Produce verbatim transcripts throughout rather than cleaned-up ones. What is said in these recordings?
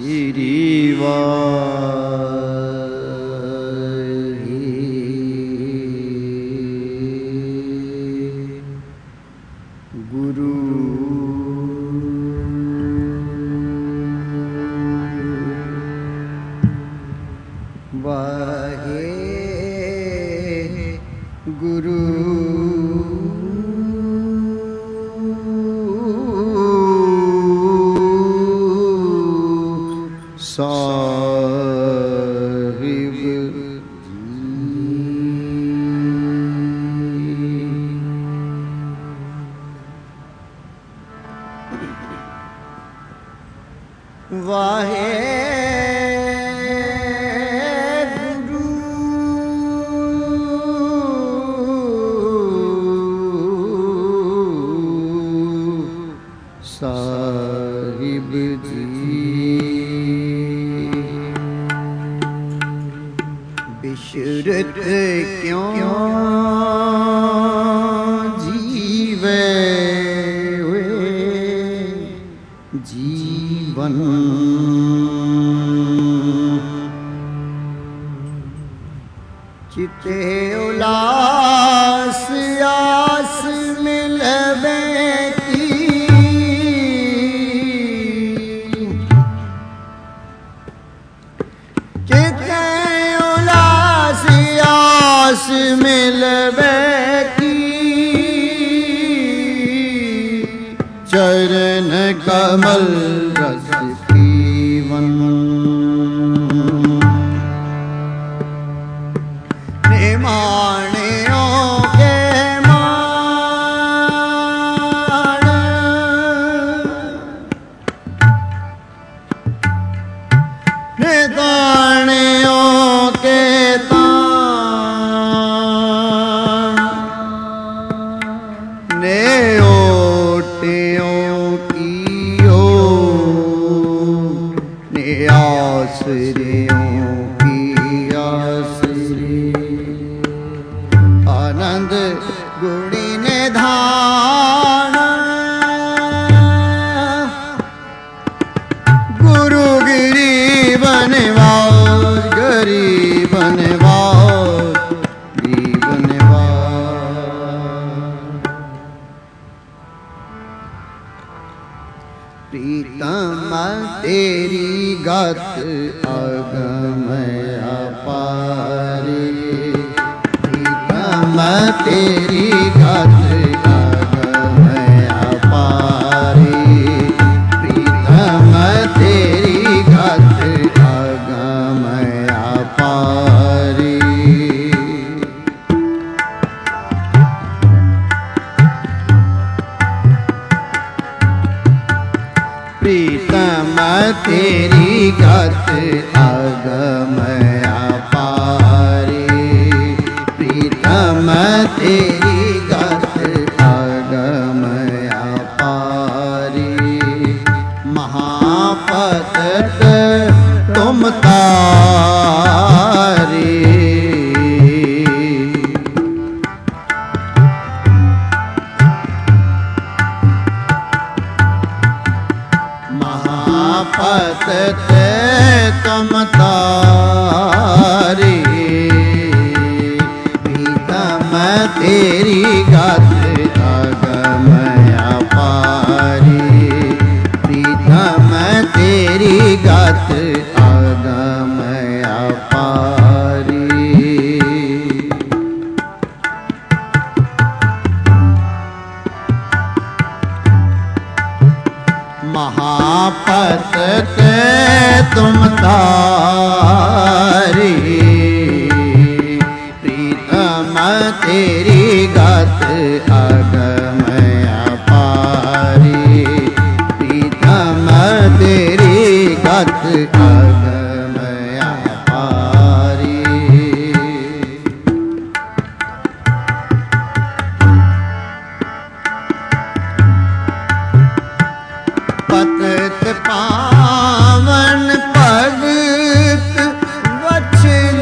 श्री वाहे गुरु। वाहे गुरु साहिब वाहे गुरु साहिब जी। बिशरत क्यों जीवे जीवन, चिते उलास आस मिलवे की, चिते उलास आस मिलवे की, चरण कमल रस पीवन, निमाणियों के मान, निताणियों के तान, ने ओटियों की ओ, ने आसरियों की आसरी, आनंद गुणी निधान, गुरु गिरी बनवास, गरीब बनवास, गरीब बनवास। प्रीतम तेरी गत अगम अपारी, प्रीतम तेरी गत अगम अपारी, प्रीतम तेरी गत अगम अपारी। प्रीतम तेरी गत अगम अपारी, प्रीतम तेरी गत अगम अपारी। महापतत तुम तारी, महापतत तुम तारी, प्रीतम तेरी गत अगम अपारी, प्रीतम तेरी गत अगम अपारी। महापतत तुम तारी, प्रीतम तेरी गत अगम अपारी, प्रीतम तेरी गत अगम अपारी। पतत पावन भगत वचन,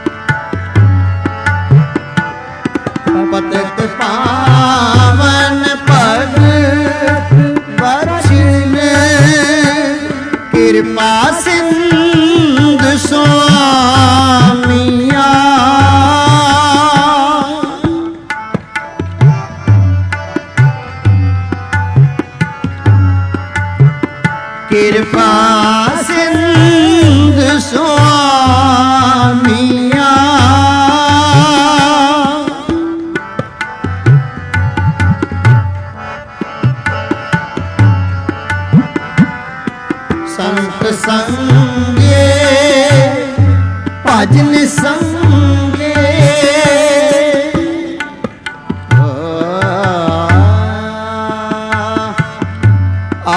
पतत पावन कृपा सिंधु स्वामिया संत संगे भजन संगे आ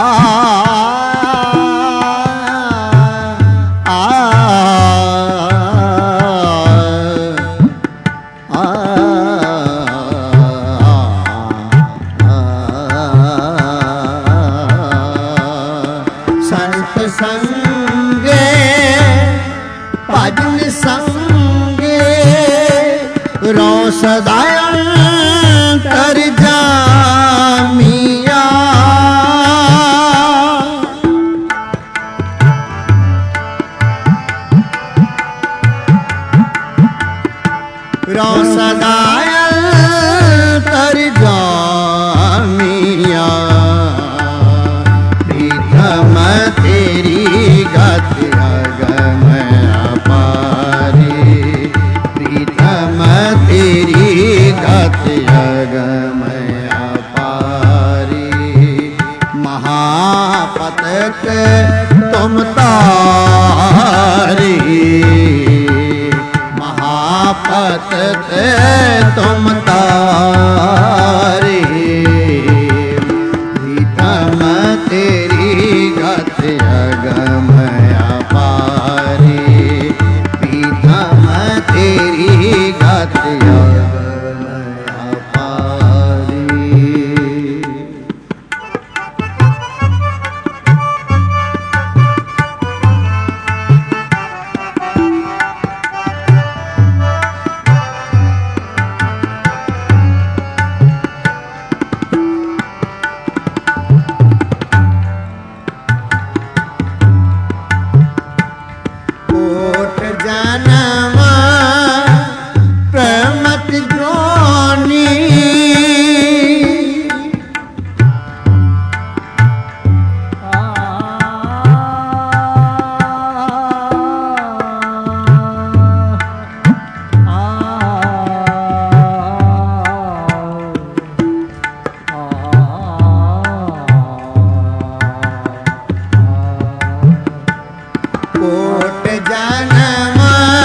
संगे भजन संगे रो सदायं कर जामिया रो सदायं कर जामिया प्रीतम तेरी गत अगम अपारी प्रीतम तेरी गत अगम अपारी महापतक तुम तारी महापतक तुम तारी प्रीतम तेरी गत अगम अपारी प्रीतम तेरी गत अगम अपारी। जन्म प्रमत जोनी कोट जन्म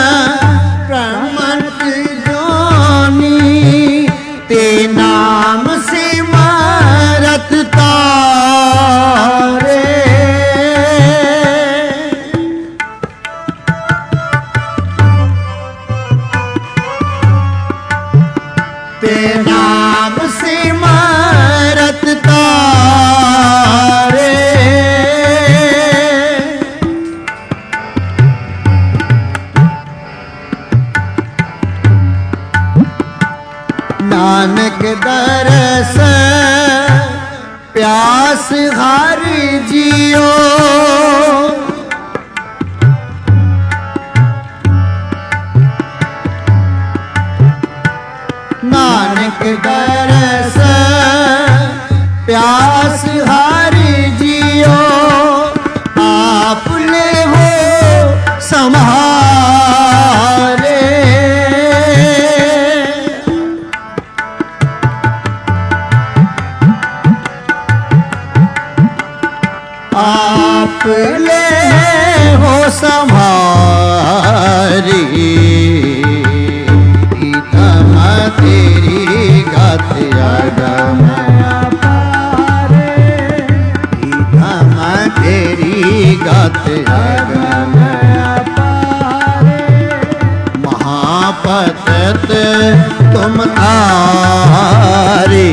प्रमत जोनी ते नाम से मारत तारे ते नाम से मारत तारे नानक दरस प्यास हर जियो नानक दरस प्यास हर जियो आप ले हो संभाले आप ले हो संभारी प्रीतम तेरी गत अगम अपारी प्रीतम तेरी गत अगम अपारी महापतत तुम तारी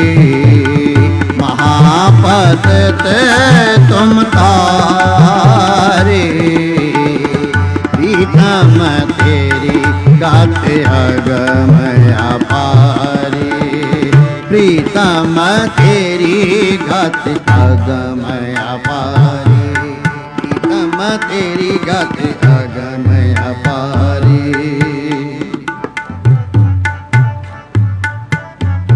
महापतत तुम तारे प्रीतम तेरी गत अगम अपारी प्रीतम तेरी गत अगम अपारी प्रीतम तेरी गत अगम अपारी।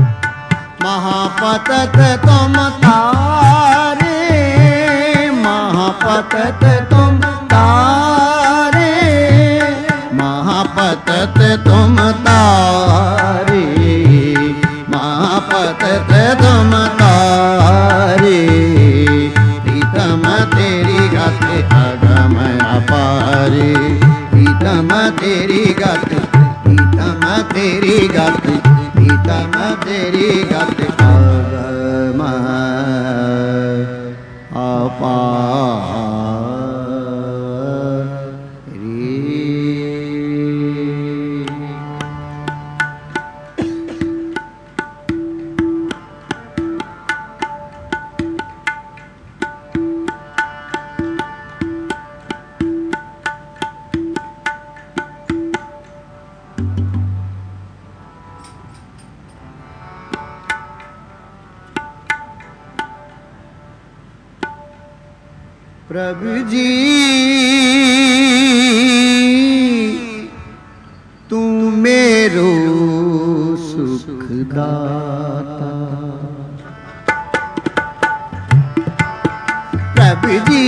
महापतत तुम तारे महा महापतत तुम तारे, महापतत तुम तारे, महापतत तुम तारे। प्रीतम तेरी गत अगम अपारे, प्रीतम तेरी गत, प्रीतम तेरी गत, प्रीतम तेरी गत अगम अपारे। प्रभु जी तू मेरो सुखदाता, प्रभु जी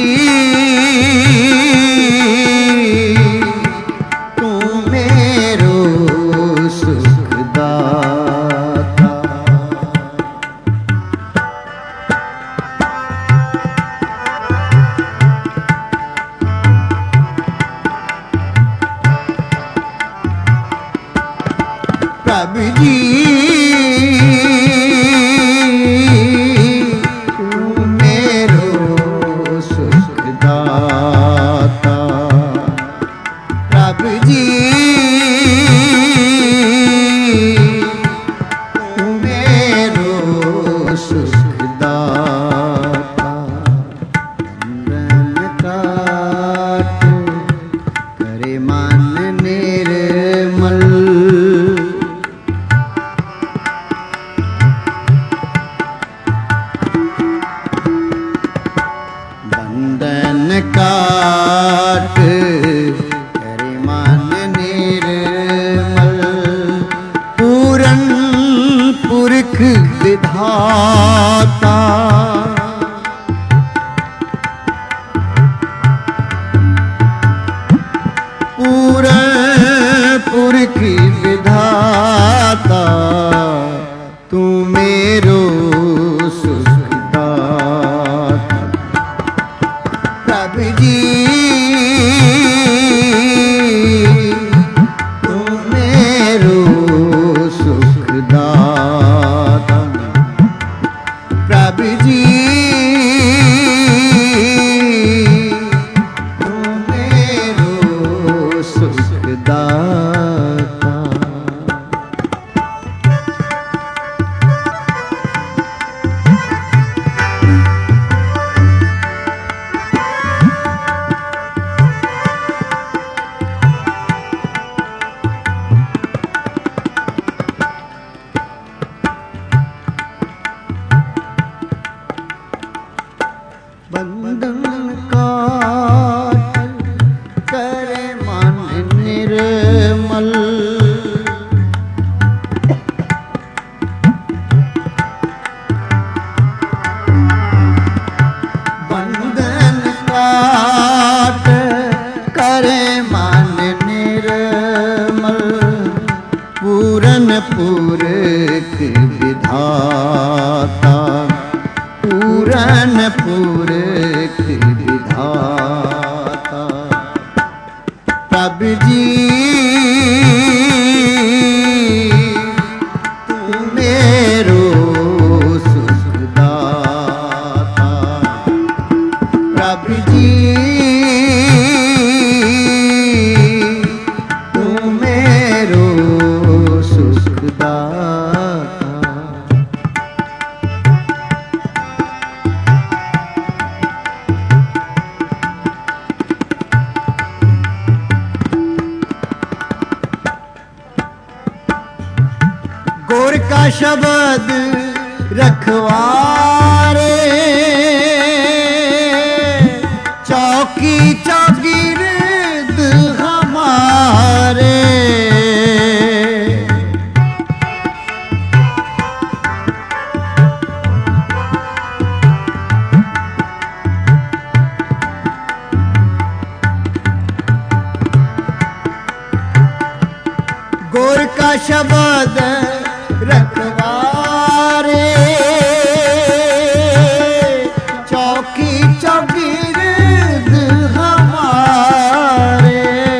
तू मेरो सुखदाता। प्रभु जी तू मेरो सुखदाता, प्रभु जी तू मेरो सुखदाता। बंधन काट करे मन निर्मल, बंधन काट करे मन निर्मल। पूरन पुरख विधाता, पूरन पुरख विधाता, तू मेरो सुखदाता। प्रभु जी तू मेरो सुखदाता, प्रभु जी तू मेरो सुखदाता। बंधन काट करे मन निर्मल, बंधन काट करे मन निर्मल। पूरन पुरख विधाता, पूरन पुरख विधाता। प्रभु जी तू मेरो सुखदाता, प्रभु जी तू मेरो सुखदाता। गोर का शब्द रखवारे, चौकी चौगिर्द हमारे। शब्द रखवारे चौकी चौगिर्द हमारे।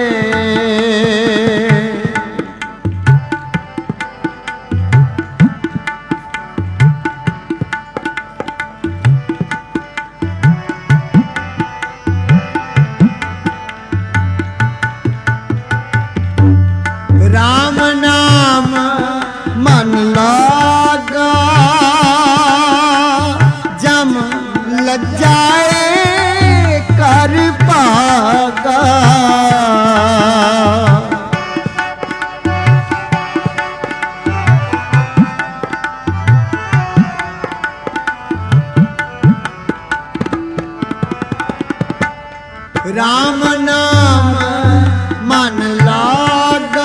राम नाम मन लागा जम लग जाए कर पागा। राम नाम मन लागा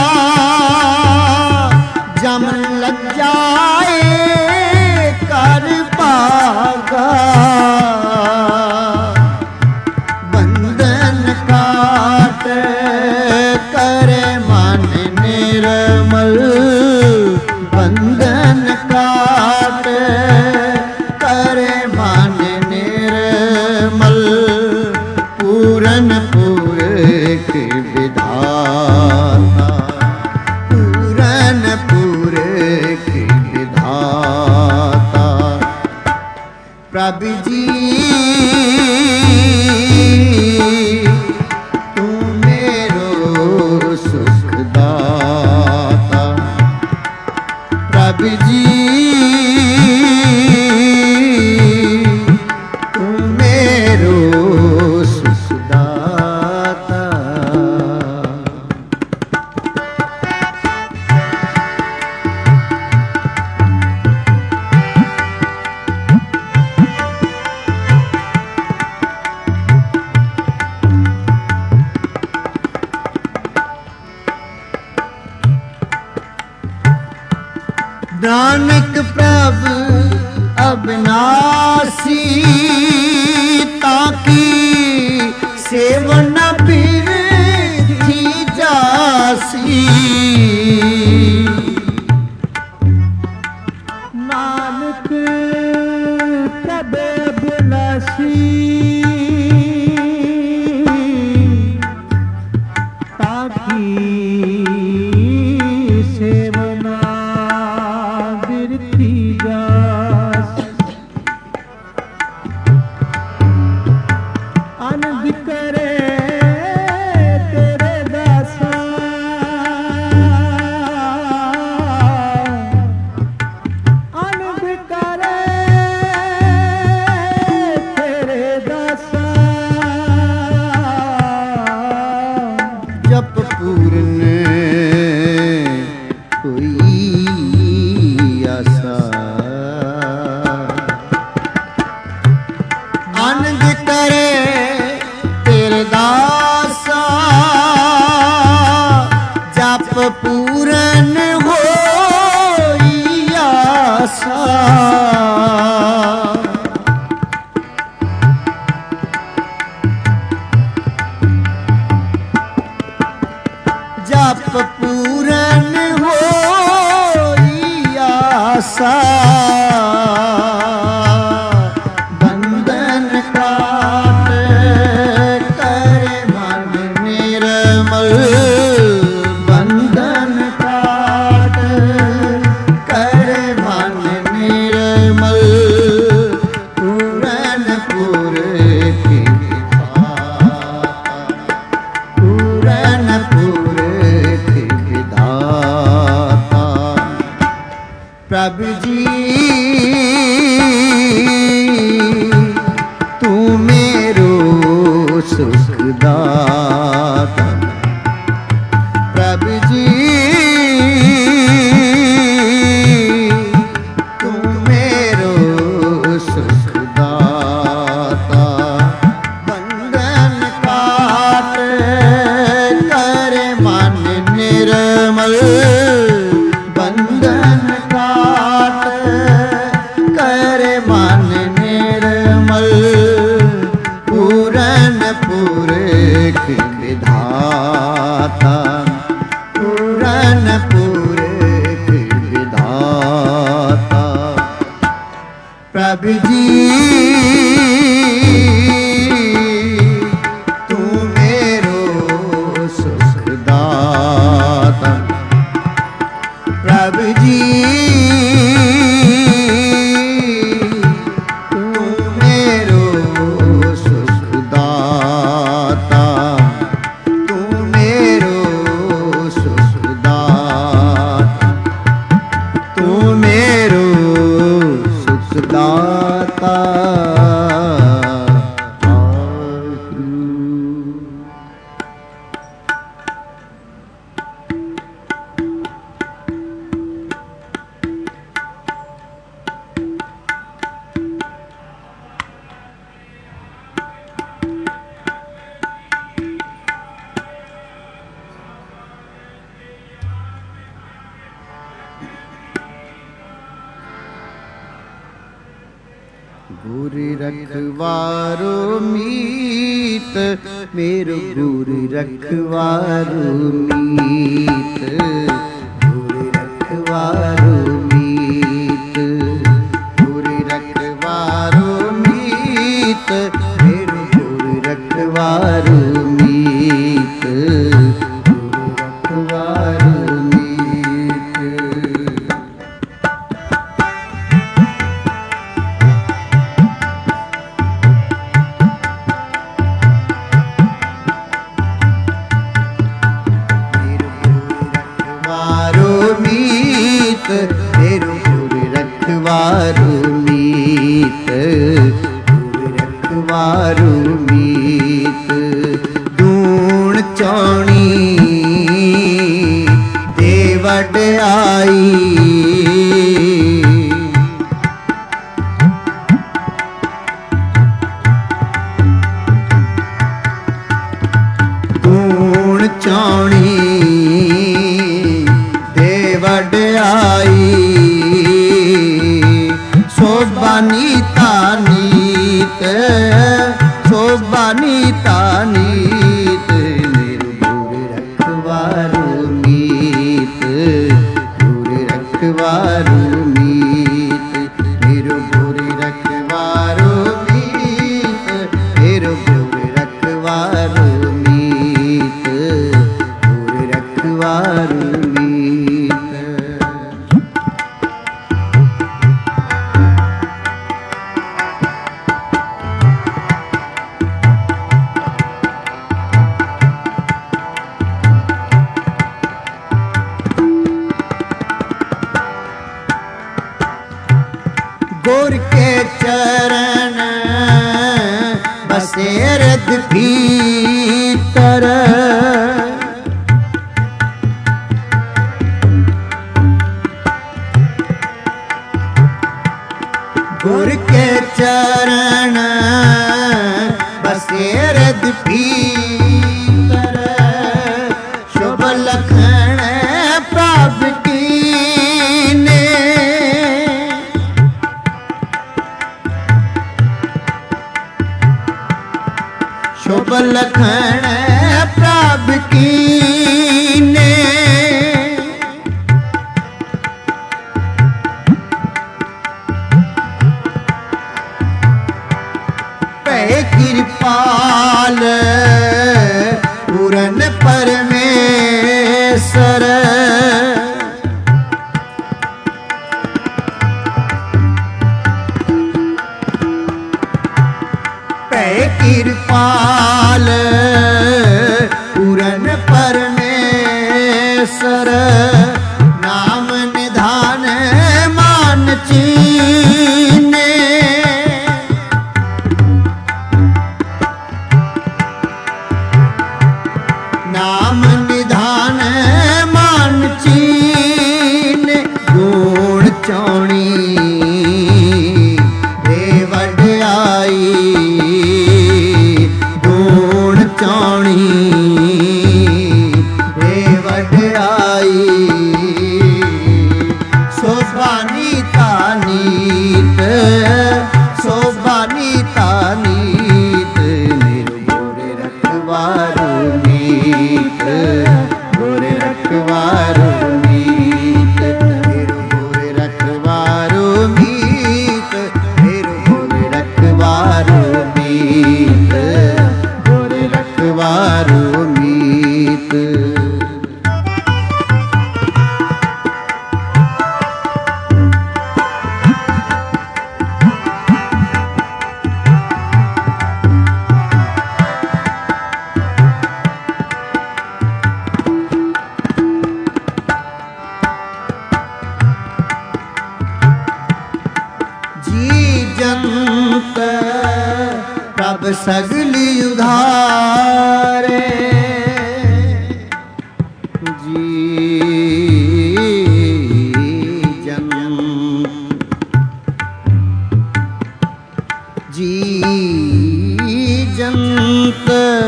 जम लग जाए कर पागा। बंधन काट करे मन निर्मल बंधन काट करे मन निर्मल पूरन पूरक विधाता पूरन पूरक विधाता। प्रभु जी तू मेरो सुखदाता। प्रभु जी तू मेरो सुखदाता। नानक प्रभु अविनाशी ताकी सेवन बिरथी जासी। नानक प्रभु अविनाशी ताकी सेवना बिरथी जासी। आनंद करे तेरे दासा आनंद करे तेरे दासा। जप पूर्ण कोई आसा आनंद करे तेरे दासा जप पूरन होई आसा। जप पूरन होई आसा। बंधन काट करे मन निर्मल बंधन काट करे मन निर्मल पूरन पूरक विधाता पूरन पूरक विधाता। प्रभु जी तू मेरो सुखदाता। प्रभु जी तू मेरो सुखदाता। बंधन काट करे मन निर्मल बंधन काट करे मन निर्मल पूरन पूरक विधाता पूरन पूरक प्रभु जी तू मेरो सुखदाता, प्रभु जी तू मेरो सुखदाता, तू मेरो सुखदाता, तू मेरो सुखदाता। गुरु रखवारो मीत मेरो गुरु रखवारो मीत, गुरु रखवारो मीत, गुरु रखवारो मीत मेरो गुरु रखवारो मीत, गुरु रखवारो मीत। मेरो गुरु रखवारो मीत, गुरु रखवारो मीत, दूण चौणी दे वडयाई, दूण चौणी वडयाई, शोभा नीता नीत, शोभा नीता नीत मेरो गुरु रखवारो मीत, गुरु रखवारो मीत, मेरो गुरु रखवारो मीत, मेरो गुरु रखवारो मीत, गुरु रखवारो गुर के चरण बसे हृद भीतर, गुर के चरण बसे हृद भीतर, शुभ लखन प्राप्त कीने, शुभ लखन प्राप्त कीने, पै कृपाल पूरन परमेश्वर, पै कृपाल पूरन परमेश्वर, नाम निधान मान चीने, नाम निधान मान चीने, गुण चौणी दे वडयाई, गुण जंत प्रभ सगली उधारे जी जंत जी जंत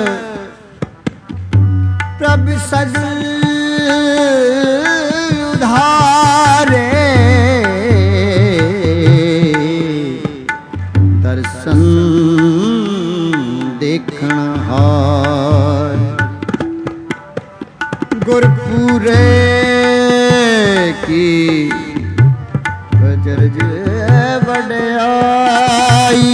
प्रभ सगल उधारे दर्शन देखण हार गुरपुरे की अचरज वड्याई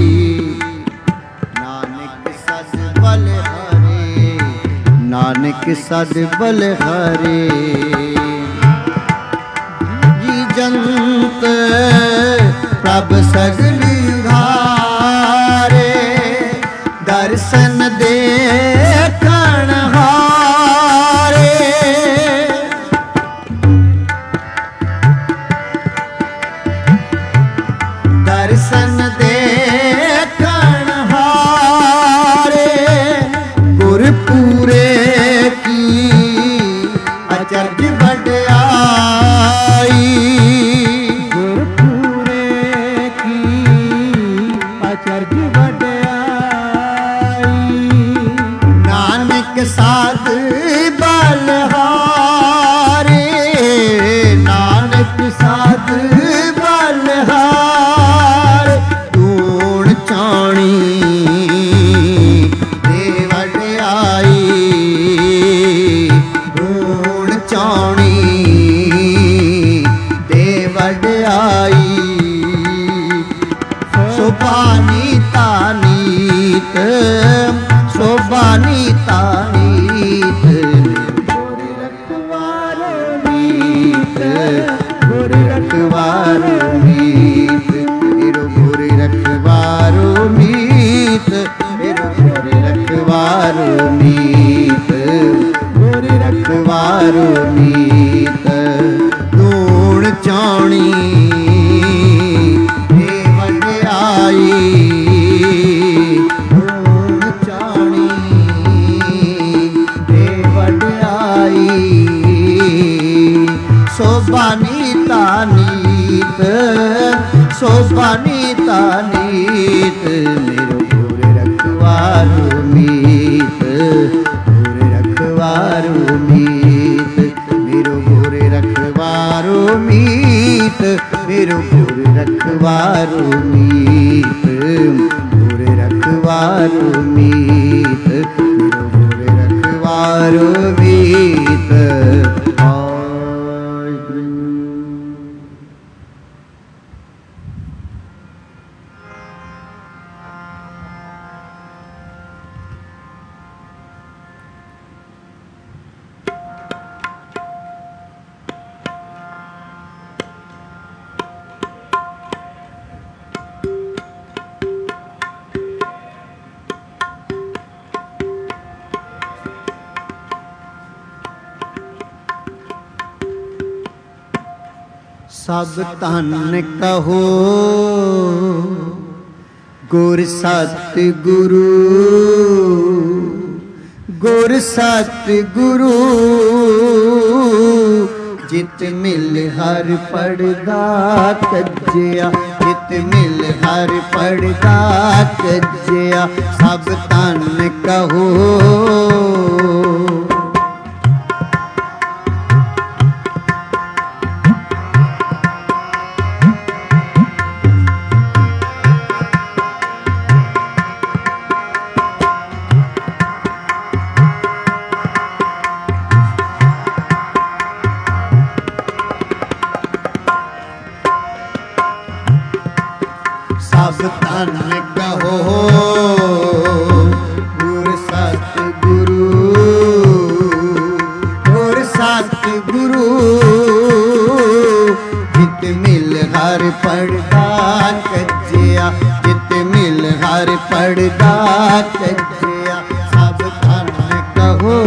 नानक सद बलिहारी नानक सद बलिहारी जी जंत प्रभ सगली उधारे दर्शन देखण हारे दर्शन देखण हारे गुरपुरे की अचरज वड्याई गुरपुरे की अचरज वड्याई नानक साध बलिहारी नानक साध बलिहारी गुण चाणी दे वड्याई गुण चाणी दे वड्याई सोभानी तानीत सोभानी तानीत गुर रखवारो मीत गुर रखवारो मीत मेरो गुर रखवारो मीत मेरो गुर रखवारो मीत गुर रखवारो मीत गुण चाणी दे वड्याई गुण चाणी दे वड्याई सोभानी तानीत सोभानी तानीत मेरो गुर रखवारो मीत गुर रखवारो मीत मेरो गुर रखवारो मीत मेरो गुर रखवारो मीत गुर रखवारो मीत मेरो गुर रखवारो मीत सब धन कहो गुर सत गुरु गुर सत गुरु जित मिल हर पड़दा कज्जिया जित मिल हर पड़दा कज्जिया सब धन कहो सब धन कहो गुर सत गुरु गुर सत गुरु जित मिल हर पड़दा कज्जिया जित मिल हर पड़दा कज्जिया सब धन कहो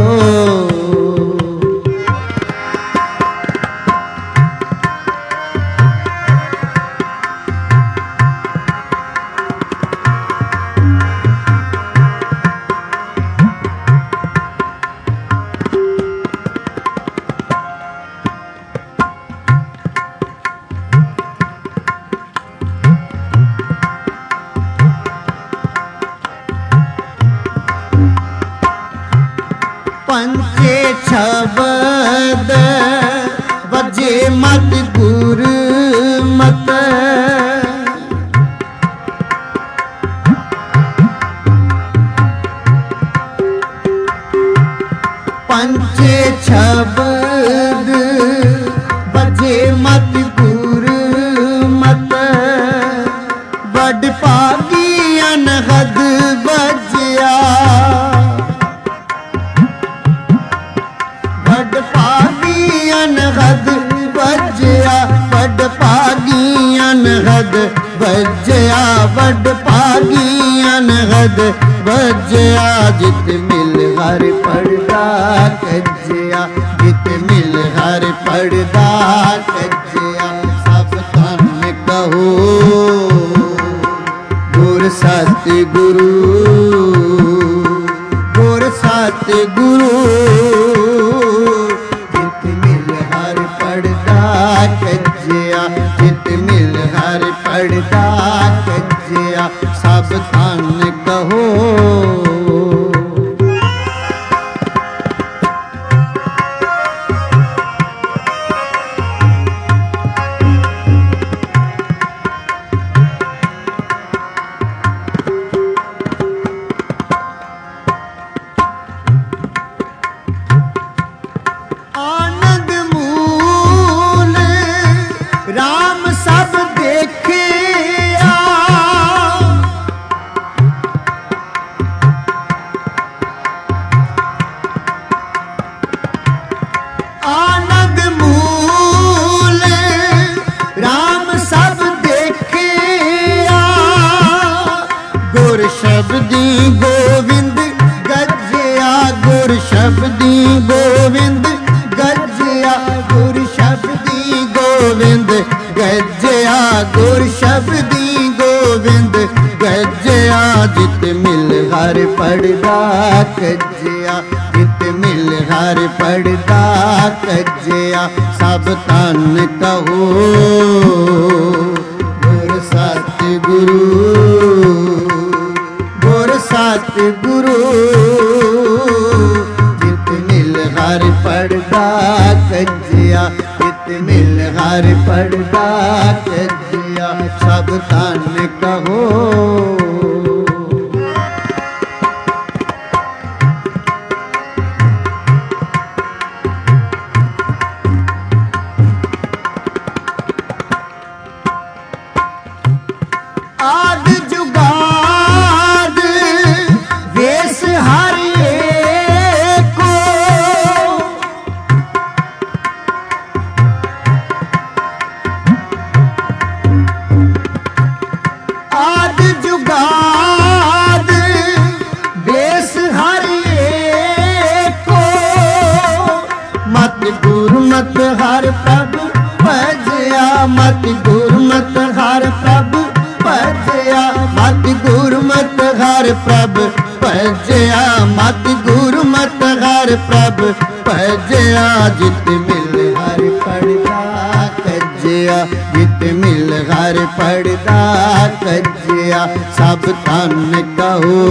शब्द बजे मत गुर मत पंचे शब्द बजे मत गुर मत बड़ भागी अनहद बजया बड़ भागी अनहद बजया बड़ भागी अनहद बजया बड़ भागी अनहद बजया जित मिल हर पड़दा कजया जित मिल हर पड़दा कजया सब धन कहो गुर सत्य गुरु गुर सत्य गुरु जित मिल हर पड़दा कजया जित मिल हर पड़दा कजया सब धन कहो शब्दी गोविंद गजया गुर शब्दी गोविंद गजया गुर शब्दी गोविंद गजया गुर शब्दी गोविंद गजया जित मिल हर पड़दा कजया जित मिल हर पड़दा कजया सब तन कहो गुर सत्य गुरु सत्य गुरु जित मिल हर पड़दा कजया जित मिल हर पड़दा कजया सब तन कहो मत हर प्रभ भजया मत गुरमत हर प्रभ भजया मत गुरमत हर प्रभ भजया मत गुरमत हर प्रभ भजया जित मिल हर पड़दा कजया जित मिल हर पड़दा कजया सब तन कहो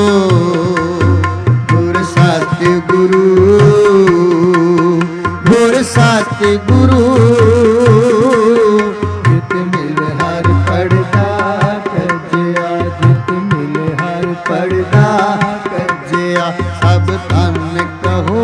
गुर सत्य गुरु गुर सत्य गुरु जित मिल हर पड़दा कजया जित मिल हर पड़दा कजया सब तन कहो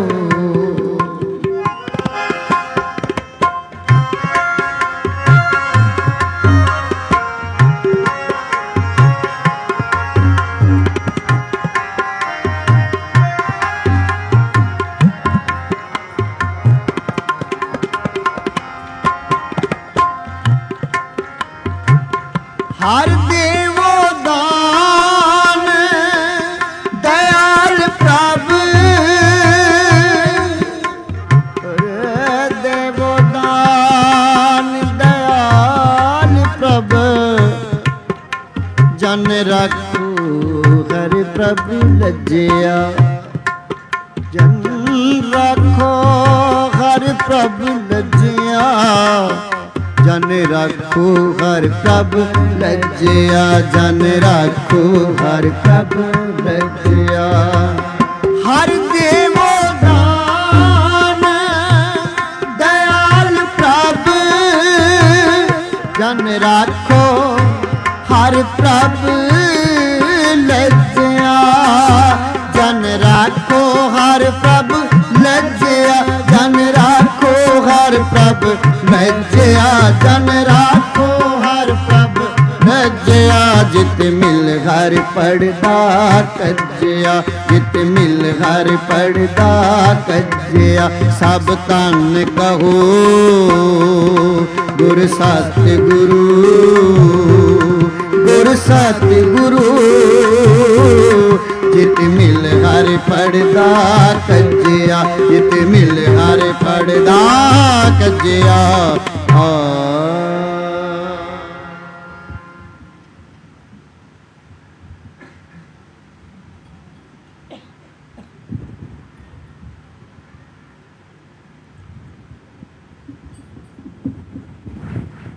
हर देवो दान दयाल प्रभु देवो दान दयाल प्रभु जन रखो हर प्रभु लज्जिया जन रखो हर प्रभु लज्जिया जन राखो हर प्रभ लज्जिया जन राखो हर प्रभ लज्जिया हर देवो दान राखो हर प्रभ लज्जिया, जन राखो हर प्रभ लज्जिया, जन राखो हर प्रभ लज्जिया, जन राखो हर प्रभ लज्जिया। जित मिल हर पड़दा कज्जिया, जित मिल हर पड़दा कज्जिया। सब तन कहो गुर सत्य गुरु, गुर सत्य गुरु। जित मिल हर पड़दा कज्जिया, जित मिल हर पड़दा कज्जिया।